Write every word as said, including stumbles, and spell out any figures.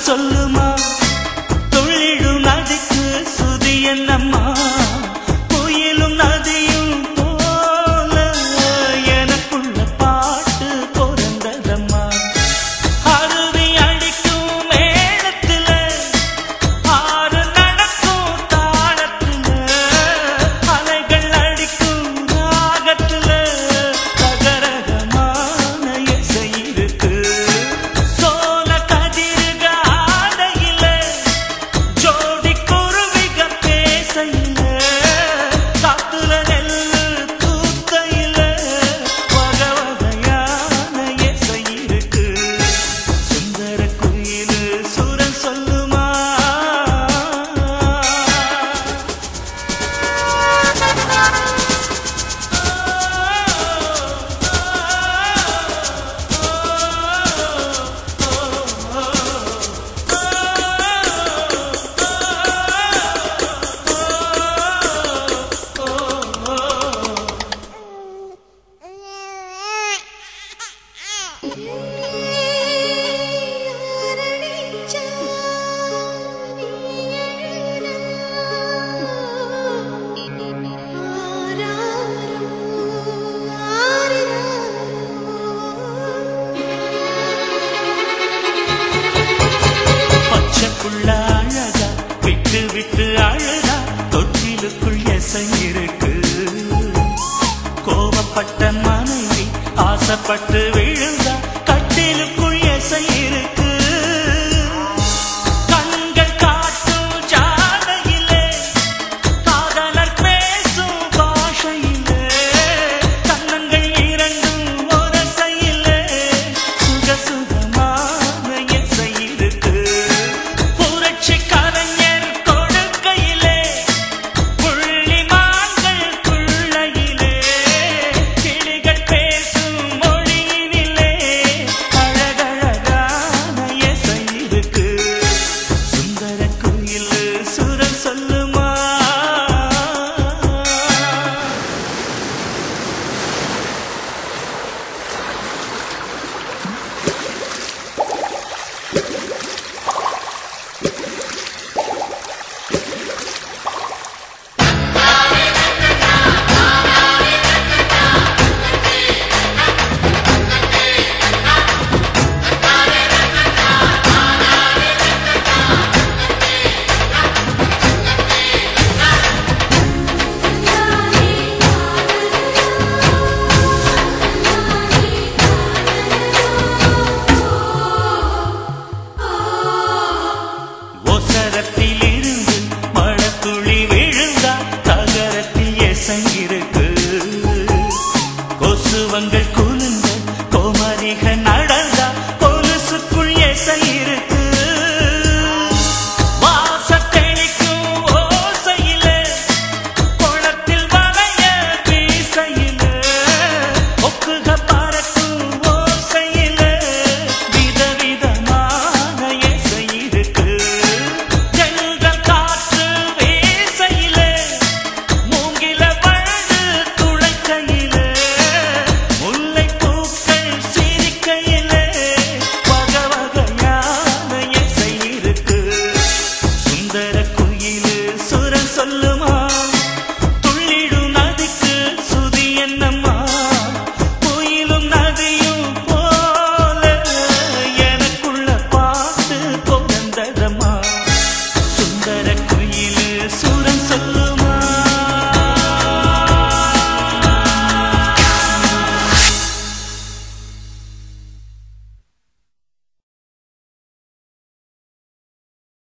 சொல்லுமா துள்ளிடும் நதிக்கு சுதி என்னம்மா புயலும் நதியும் போல எனக்குள்ள பாட்டு பொறந்ததம்மா அருவி அடிக்கும் மேளத்துல ஆறு நடக்கும் தாளத்துல அலைகள் அடிக்கும் ராகத்துல ரகரகமான இசை இருக்கு சோல கதிர்க ஆடையில ஜோடி குருவிக பேசையில காத்துல நெல்லு தூத்தையில வகை வகையான இசை இருக்கு சுந்தர குயிலு சுரன் சொல்லுமா பச்சைக்குள்ள அழகா விட்டு விட்டு அழகா தொட்டிலுக்குள் எசை இருக்கு கோபப்பட்ட மனைவி ஆசைப்பட்டு விழுந்தா கட்டிலுக்குள் எசை இருக்கு கண்கள் காட்டும் ஜாடையிலே காதலர் பேசும் பாஷையிலே கண்ணங்கள் இரண்டும் ஒரசையிலே சுகசுகமான இசை இருக்கு புரட்சி கலைஞர் கொடுக்கையிலே புள்ளிமான்கள் குள்ளையிலே கிளிகள் பேசும் மொழியினிலே அழகழகான இசை இருக்கு சுந்தர குயிலு சுரன் சொல்லுமா ஒசரத்திலிருந்து மழத்துளி விழுந்தா தகரத்தில் எசை இருக்கு கொசுவங்கள் குலுங்க கோமரிக நடந்தா கொலுசுக்குள் எசை இருக்கு வாசத்தெளிக்கும் ஓசையில குளத்தில் வளைய வீசையில ஒக்குக பறக்கும் ஓசையில விதவிதமான இசை இருக்கு தென்றல் காற்று வீசையில மூங்கில வழுது துளைக்கையில முல்லை பூக்கள் சிரிக்கையில வகை வகையான இசை இருக்கு சுந்தர குயிலு சுரன் சொல்லுமா துள்ளிடும் நதிக்கு சுதி என்னம்மா புயலும் நதியும் போல எனக்குள்ள பாட்டு பொறந்ததம்மா சுந்தர குயிலு சுரன்